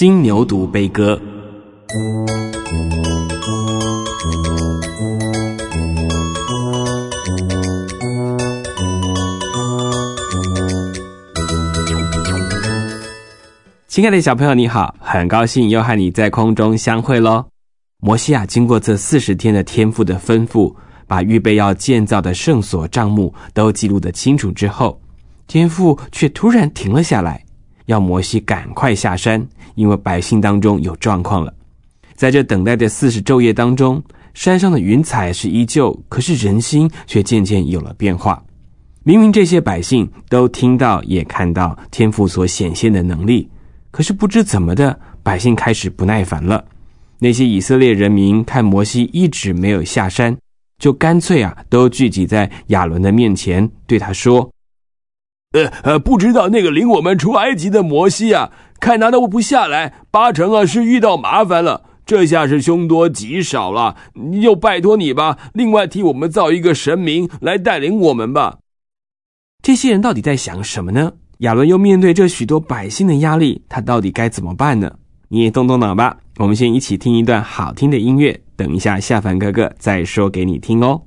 金牛犊悲歌。亲爱的小朋友你好，很高兴又和你在空中相会咯。摩西经过这40天的天父的吩咐，把预备要建造的圣所帐幕都记录得清楚之后，天父却突然停了下来，要摩西赶快下山，因为百姓当中有状况了。在这等待的40昼夜当中，山上的云彩是依旧，可是人心却渐渐有了变化。明明这些百姓都听到也看到天父所显现的能力，可是不知怎么的，百姓开始不耐烦了。那些以色列人民看摩西一直没有下山，就干脆都聚集在亚伦的面前，对他说： 不知道那个领我们出埃及的摩西看他都不下来，8成是遇到麻烦了，这下是凶多吉少了，就拜托你吧，另外替我们造一个神明来带领我们吧。 这些人到底在想什么呢？亚伦又面对这许多百姓的压力，他到底该怎么办呢？你也动动脑吧，我们先一起听一段好听的音乐，等一下下凡哥哥再说给你听哦。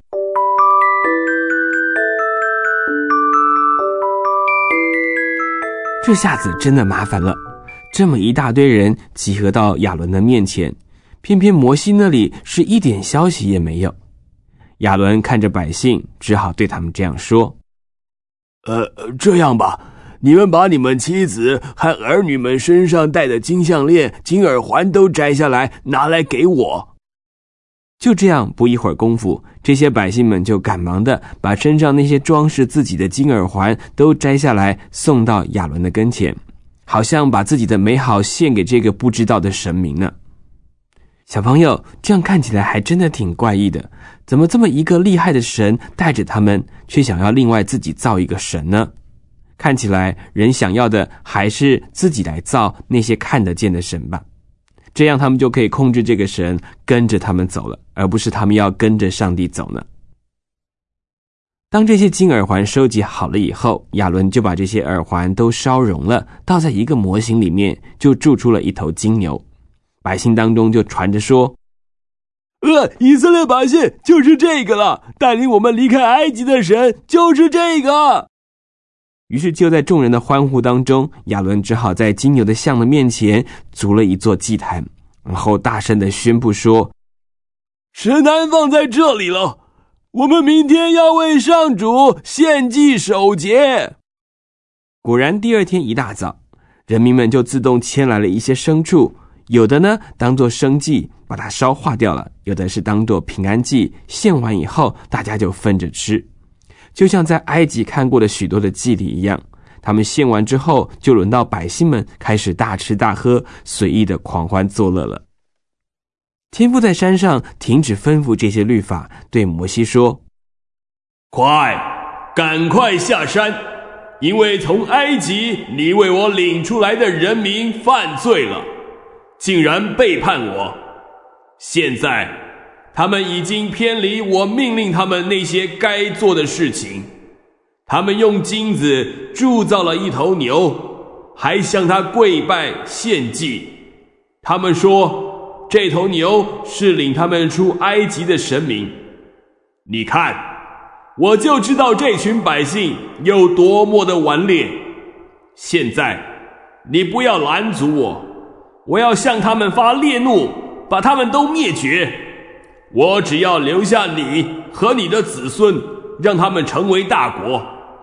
这下子真的麻烦了，这么一大堆人集合到亚伦的面前，偏偏摩西那里是一点消息也没有。亚伦看着百姓，只好对他们这样说： 这样吧，你们把你们妻子和儿女们身上戴的金项链、金耳环都摘下来，拿来给我。 就这样，不一会儿功夫，这些百姓们就赶忙的把身上那些装饰自己的金耳环都摘下来，送到亚伦的跟前，好像把自己的美好献给这个不知道的神明呢。小朋友，这样看起来还真的挺怪异的，怎么这么一个厉害的神带着他们，却想要另外自己造一个神呢？看起来人想要的还是自己来造那些看得见的神吧，这样他们就可以控制这个神跟着他们走了，而不是他们要跟着上帝走呢。当这些金耳环收集好了以后，亚伦就把这些耳环都烧融了，倒在一个模型里面，就铸出了一头金牛。百姓当中就传着说： 以色列百姓就是这个了，带领我们离开埃及的神就是这个。 于是就在众人的欢呼当中，亚伦只好在金牛的像的面前筑了一座祭坛，然后大声地宣布说： 神坛放在这里了，我们明天要为上主献祭守节。 果然第二天一大早，人民们就自动牵来了一些牲畜，有的呢当作生祭把它烧化掉了，有的是当作平安祭，献完以后大家就分着吃。就像在埃及看过的许多的祭礼一样，他们献完之后，就轮到百姓们开始大吃大喝，随意的狂欢作乐了。天父在山上停止吩咐这些律法，对摩西说： 赶快下山，因为从埃及你为我领出来的人民犯罪了，竟然背叛我。现在他们已经偏离我命令他们那些该做的事情，他们用金子铸造了一头牛，还向他跪拜献祭。他们说这头牛是领他们出埃及的神明。你看，我就知道这群百姓有多么的顽劣。现在你不要拦阻我，我要向他们发烈怒，把他们都灭绝。我只要留下你和你的子孙，让他们成为大国。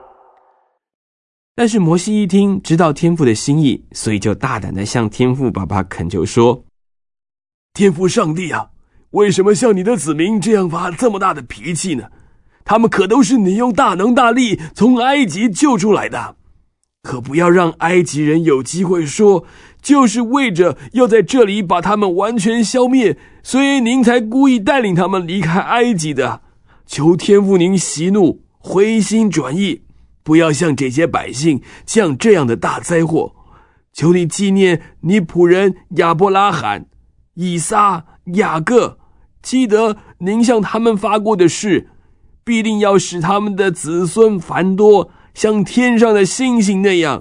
但是摩西一听，知道天父的心意，所以就大胆地向天父爸爸恳求说： 天父上帝为什么向你的子民这样发这么大的脾气呢？他们可都是你用大能大力从埃及救出来的，可不要让埃及人有机会说，就是为着要在这里把他们完全消灭，所以您才故意带领他们离开埃及的。求天父您息怒，回心转意，不要向这些百姓降这样的大灾祸。求你纪念你仆人亚伯拉罕、以撒、雅各，记得您向他们发过的誓，必定要使他们的子孙繁多，像天上的星星那样。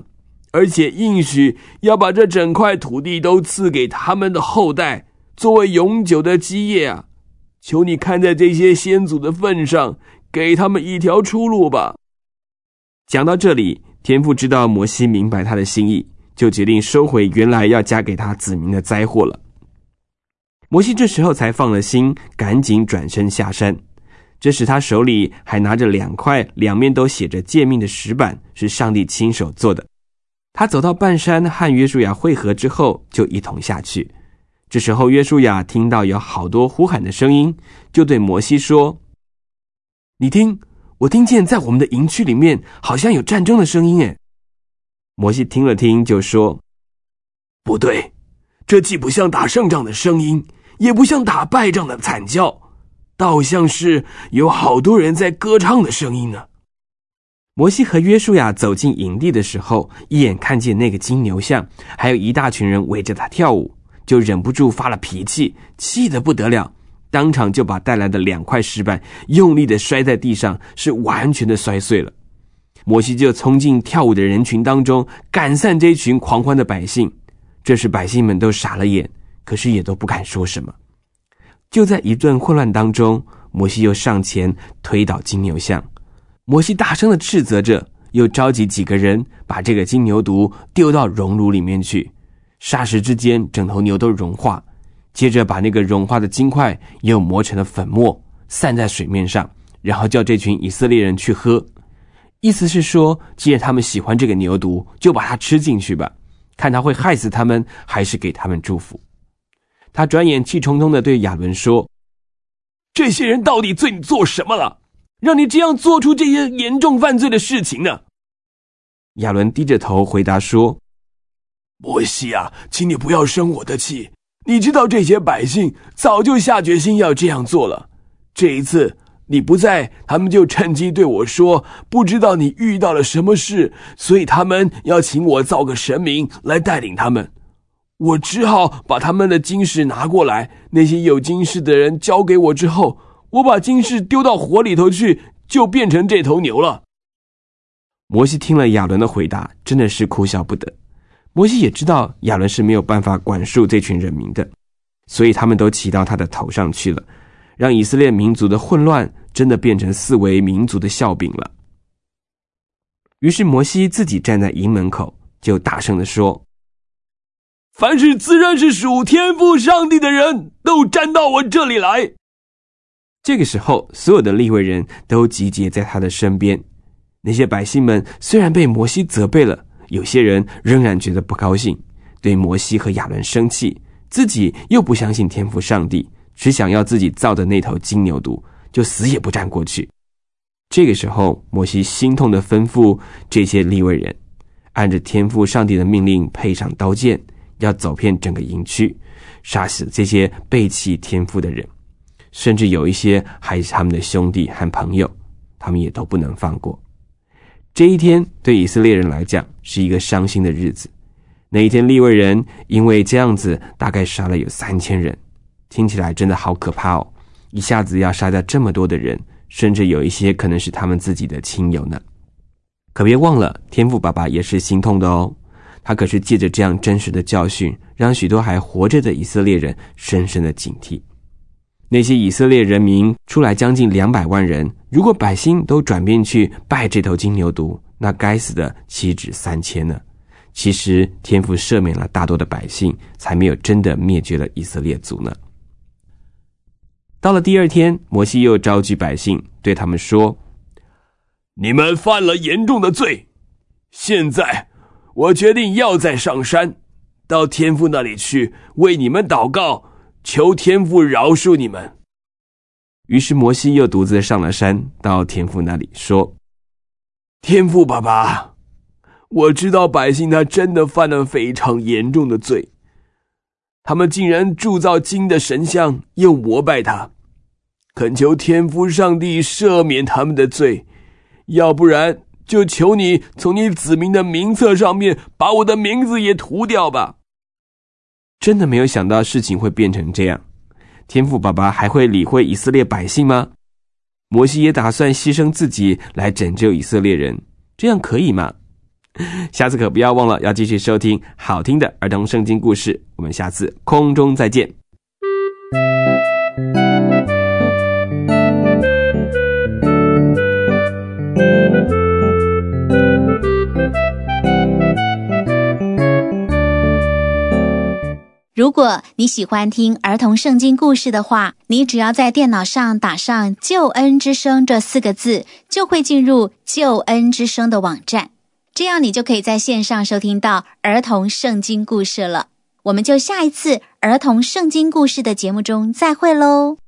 而且应许要把这整块土地都赐给他们的后代，作为永久的基业啊！求你看在这些先祖的份上，给他们一条出路吧。” 讲到这里，天父知道摩西明白他的心意，就决定收回原来要加给他子民的灾祸了。摩西这时候才放了心，赶紧转身下山。这时他手里还拿着2块两面都写着诫命的石板，是上帝亲手做的。他走到半山和约书亚会合之后，就一同下去。这时候约书亚听到有好多呼喊的声音，就对摩西说：“你听，我听见在我们的营区里面好像有战争的声音耶。”摩西听了听就说：“ 不对，这既不像打胜仗的声音，也不像打败仗的惨叫，倒像是有好多人在歌唱的声音呢。” 摩西和约书亚走进营地的时候，一眼看见那个金牛像，还有一大群人围着他跳舞，就忍不住发了脾气，气得不得了，当场就把带来的2块石板用力的摔在地上，是完全的摔碎了。摩西就冲进跳舞的人群当中，赶散这群狂欢的百姓。这时百姓们都傻了眼，可是也都不敢说什么。就在一顿混乱当中，摩西又上前推倒金牛像。摩西大声的斥责着，又召集几个人把这个金牛犊丢到熔炉里面去，霎时之间整头牛都融化，接着把那个融化的金块又磨成了粉末，散在水面上，然后叫这群以色列人去喝。意思是说，既然他们喜欢这个牛犊，就把它吃进去吧，看他会害死他们还是给他们祝福。他转眼气冲冲地对亚伦说：“ 这些人到底对你做什么了，让你这样做出这些严重犯罪的事情呢？” 亚伦低着头回答说：“ 摩西啊，请你不要生我的气，你知道这些百姓早就下决心要这样做了。这一次你不在，他们就趁机对我说，不知道你遇到了什么事，所以他们要请我造个神明来带领他们。我只好把他们的金饰拿过来，那些有金饰的人交给我之后，我把金饰丢到火里头去，就变成这头牛了。” 摩西听了亚伦的回答，真的是哭笑不得。摩西也知道亚伦是没有办法管束这群人民的，所以他们都骑到他的头上去了，让以色列民族的混乱真的变成四维民族的笑柄了。于是摩西自己站在营门口，就大声地说：“ 凡是自认是属天父上帝的人，都站到我这里来。” 这个时候，所有的利未人都集结在他的身边。那些百姓们虽然被摩西责备了，有些人仍然觉得不高兴，对摩西和亚伦生气，自己又不相信天父上帝，只想要自己造的那头金牛犊，就死也不站过去。这个时候，摩西心痛地吩咐这些利未人，按着天父上帝的命令配上刀剑，要走遍整个营区，杀死这些背弃天父的人，甚至有一些还是他们的兄弟和朋友，他们也都不能放过。这一天对以色列人来讲是一个伤心的日子。那一天利未人因为这样子大概杀了有3000人，听起来真的好可怕哦，一下子要杀掉这么多的人，甚至有一些可能是他们自己的亲友呢。可别忘了，天父爸爸也是心痛的哦，他可是借着这样真实的教训，让许多还活着的以色列人深深的警惕。那些以色列人民出来将近200万人，如果百姓都转变去拜这头金牛犊，那该死的岂止3000呢？其实天父赦免了大多的百姓，才没有真的灭绝了以色列族呢。到了第2天，摩西又召集百姓，对他们说：“ 你们犯了严重的罪，现在我决定要再上山，到天父那里去为你们祷告，求天父饶恕你们。” 于是摩西又独自上了山，到天父那里说：“ 天父爸爸，我知道百姓他真的犯了非常严重的罪，他们竟然铸造金的神像，又膜拜他，恳求天父上帝赦免他们的罪，要不然就求你从你子民的名册上面把我的名字也涂掉吧。” 真的没有想到事情会变成这样，天父爸爸还会理会以色列百姓吗？摩西也打算牺牲自己来拯救以色列人，这样可以吗？ 下次可不要忘了要继续收听好听的儿童圣经故事，我们下次空中再见。 如果你喜欢听儿童圣经故事的话，你只要在电脑上打上救恩之声这4个字，就会进入救恩之声的网站，这样你就可以在线上收听到儿童圣经故事了。我们就下一次儿童圣经故事的节目中再会咯。